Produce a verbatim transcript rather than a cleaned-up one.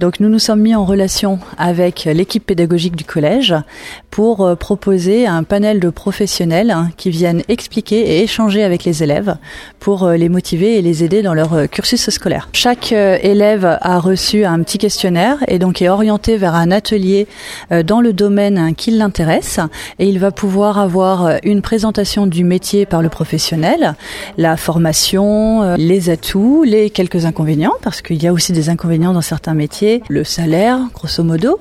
Donc nous nous sommes mis en relation avec l'équipe pédagogique du collège pour euh, proposer un panel de professionnels hein, qui viennent expliquer et échanger avec les élèves pour euh, les motiver et les aider dans leur euh, cursus scolaire. Chaque euh, élève a reçu un petit questionnaire et donc est orienté vers un atelier euh, dans le domaine hein, qui l'intéresse et il va pouvoir avoir euh, une présentation du métier par le professionnel, la formation, euh, les atouts, les quelques inconvénients parce qu'il y a aussi des inconvénients dans certains métiers, le salaire grosso modo,